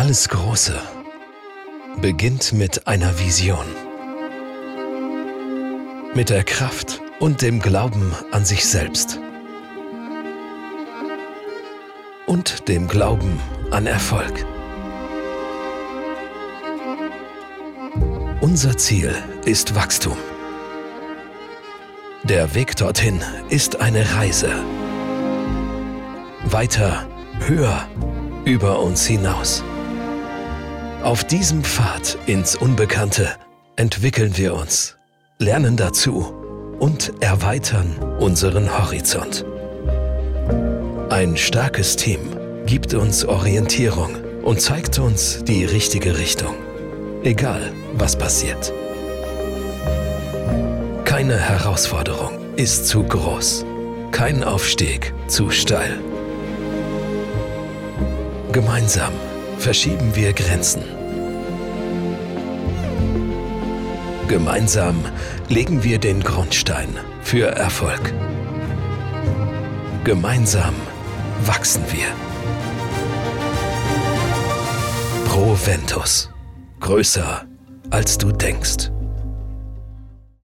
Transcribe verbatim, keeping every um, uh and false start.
Alles Große beginnt mit einer Vision. Mit der Kraft und dem Glauben an sich selbst. Und dem Glauben an Erfolg. Unser Ziel ist Wachstum. Der Weg dorthin ist eine Reise. Weiter, höher, über uns hinaus. Auf diesem Pfad ins Unbekannte entwickeln wir uns, lernen dazu und erweitern unseren Horizont. Ein starkes Team gibt uns Orientierung und zeigt uns die richtige Richtung, egal was passiert. Keine Herausforderung ist zu groß, kein Aufstieg zu steil. Gemeinsam verschieben wir Grenzen. Gemeinsam legen wir den Grundstein für Erfolg. Gemeinsam wachsen wir. Proventus. Größer als du denkst.